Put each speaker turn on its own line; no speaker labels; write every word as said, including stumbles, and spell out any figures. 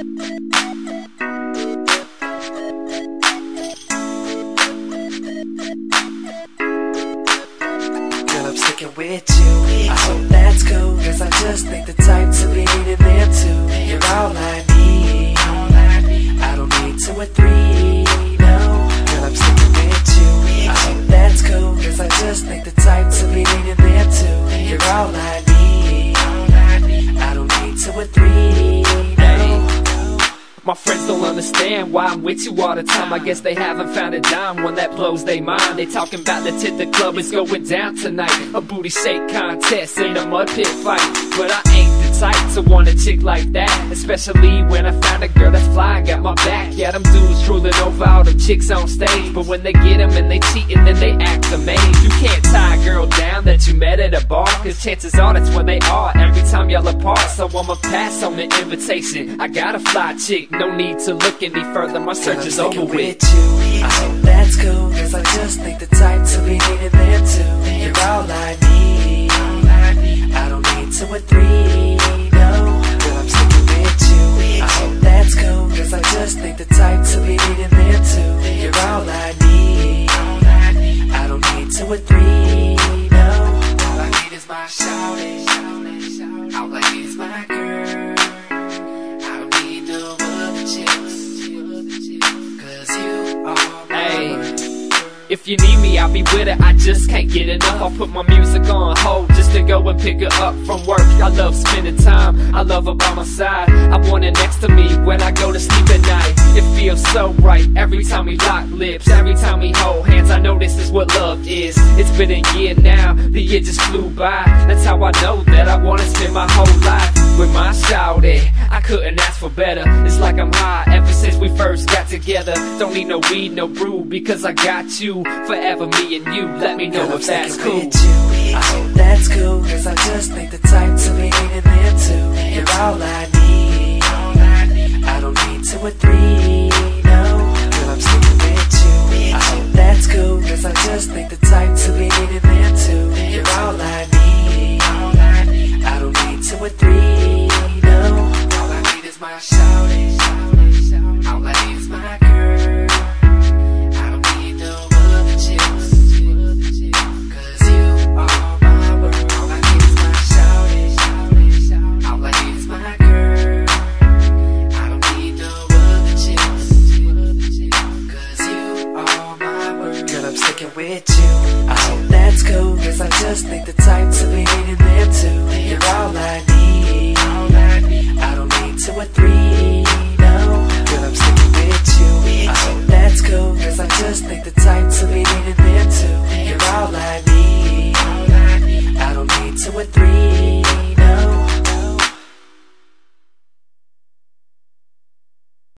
Girl, I'm sticking with you. I hope that's cool, cause I just think the type to be needing there too. You're all I need, I don't need two or three, no. Girl, I'm sticking with you. I hope that's cool, cause I just think the type to be needing there too. You're all I need, I don't need two or three, no.
My friends don't understand why I'm with you all the time. I guess they haven't found a dime, one that blows they mind. They talking about the tit, the club is going down tonight. A booty shake contest in a mud pit fight. But I ain't the type to want a chick like that, especially when I found a girl that's fly and got my back. Yeah, them dudes drooling over all them chicks on stage, but when they get them and they cheating, then they act amazed. You can't tie a girl down that you met at a bar, cause chances are that's where they are every time y'all apart. So I'ma pass on the invitation. I got a fly chick, no need to look any further, my search is over with.
You. I hope that's cool, cause I just think the type to be needing there too. You're all I need, I don't need two or three, no. Girl, I'm sticking with you. I hope that's cool, cause I just think the type to be needing there too. You're all I need, I don't need two or three, no. All I need is my shawty, all I need is my girl.
If you need me, I'll be with it, I just can't get enough. I'll put my music on hold just to go and pick her up from work. I love spending time, I love her by my side. I want her next to me when I go to sleep at night. It feels so right every time we lock lips, every time we hold hands. I know this is what love is. It's been a year now, the year just flew by. That's how I know that I wanna spend my whole life with my shawty. I couldn't ask for better, it's like I'm high ever since we first got together. Don't need no weed, no brew, because I got you. Forever me and you, let me know if that's cool.
I hope that's cool, cause I just think the type to be